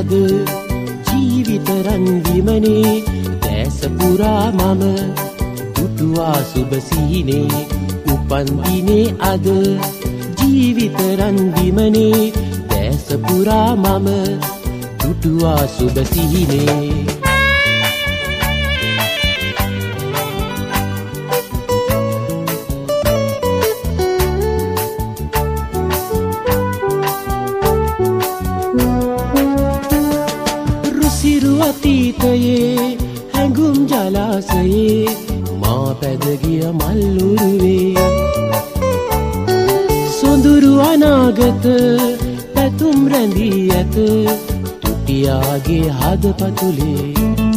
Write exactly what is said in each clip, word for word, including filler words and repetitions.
අද ජීවිත රන් විමනේ දැස පුරා මම දුටුවා සුබ සිහිනේ උපන් දිනේ අද ජීවිත රන් විමනේ දැස පුරා මම දුටුවා සුබ සිහිනේ අතීතයේ හැඟුම් ජලාසයේ මා පැදගිය මල්ලුරුවේ සොඳුරු අනාගත පැතුම් රැඳී ඇත තුටියාගේ හදපතුලේ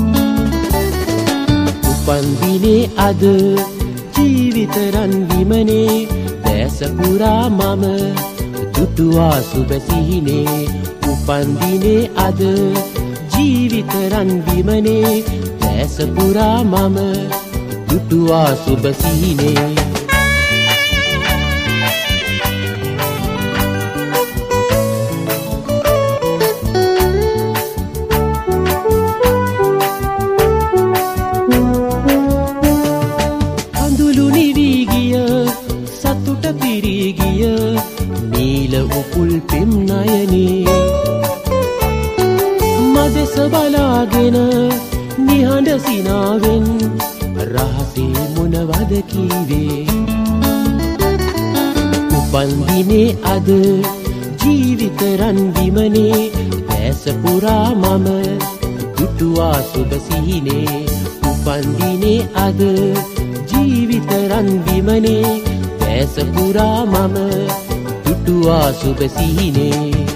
උපන් දිනේ අද ජීවිත රන් විමනේ දැස පුරා මම දුටුවා සුබ සිහිනේ උපන් දිනේ අද ජීවිත රන් විමනේ දැස පුරා මම දුටුවා සුබ සිහිනේ අඳුළු නිවී ගිය සතුට පිරී ගිය නීල උපුල් පෙම් නයනේ මදෙස බලාගෙන නිහඬ සිනාවෙන් රහසේ මොනවද කීවේ උපන් දිනේ අද ජීවිත රන් විමනේ දැස පුරා මම දුටුවා සුබ සිහිනේ උපන් දිනේ අද ජීවිත රන් විමනේ දැස පුරා මම දුටුවා සුබ සිහිනේ